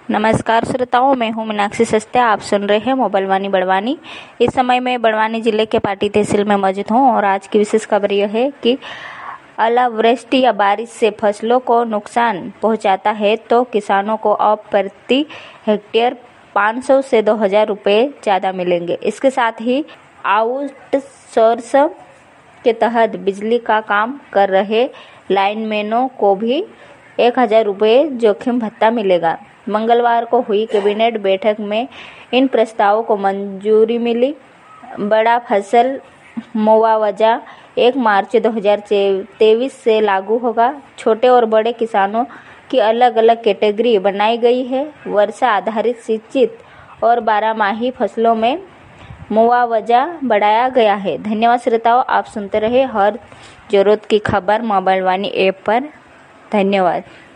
नमस्कार श्रोताओं, मैं हूं मीनाक्षी सस्ते। आप सुन रहे हैं मोबाइल वाणी बड़वानी। इस समय मैं बड़वानी जिले के पाटी तहसील में मौजूद हूं और आज की विशेष खबर यह है कि अनावृष्टि या बारिश से फसलों को नुकसान पहुंचाता है तो किसानों को अब प्रति हेक्टेयर 500 से 2000 रुपये ज़्यादा मिलेंगे। इसके साथ ही आउटसोर्स के तहत बिजली का काम कर रहे लाइनमैनों को भी 1000 रुपये जोखिम भत्ता मिलेगा। मंगलवार को हुई कैबिनेट बैठक में इन प्रस्तावों को मंजूरी मिली। बड़ा फसल मुआवजा 1 मार्च 2023 से लागू होगा। छोटे और बड़े किसानों की अलग अलग कैटेगरी बनाई गई है। वर्षा आधारित सिंचित और 12माही फसलों में मुआवजा बढ़ाया गया है। धन्यवाद श्रोताओं, आप सुनते रहे हर जरूरत की खबर मोबाइल वाणी ऐप पर। धन्यवाद।